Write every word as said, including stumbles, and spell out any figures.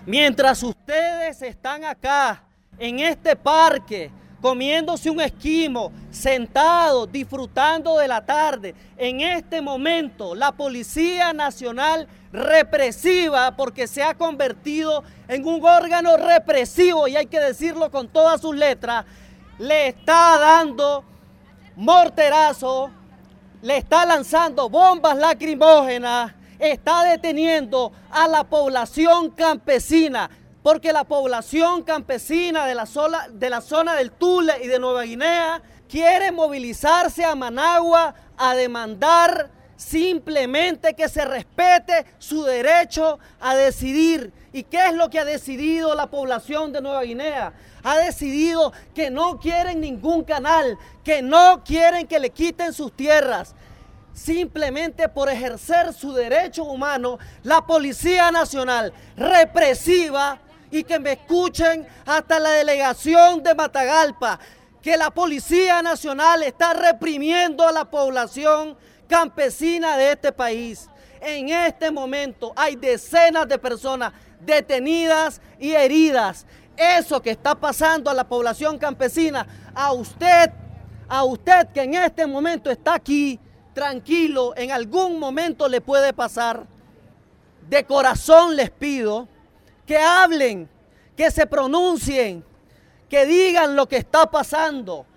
Mientras ustedes están acá, en este parque, comiéndose un esquimo, sentados, disfrutando de la tarde, en este momento la Policía Nacional represiva, porque se ha convertido en un órgano represivo, y hay que decirlo con todas sus letras, le está dando morterazo, le está lanzando bombas lacrimógenas, está deteniendo a la población campesina, porque la población campesina de la, zona, de la zona del Tule y de Nueva Guinea quiere movilizarse a Managua a demandar simplemente que se respete su derecho a decidir. ¿Y qué es lo que ha decidido la población de Nueva Guinea? Ha decidido que no quieren ningún canal, que no quieren que le quiten sus tierras. Simplemente por ejercer su derecho humano, la Policía Nacional represiva, y que me escuchen hasta la delegación de Matagalpa, que la Policía Nacional está reprimiendo a la población campesina de este país. En este momento hay decenas de personas detenidas y heridas. Eso que está pasando a la población campesina, a usted, a usted que en este momento está aquí, tranquilo, en algún momento le puede pasar. De corazón les pido que hablen, que se pronuncien, que digan lo que está pasando.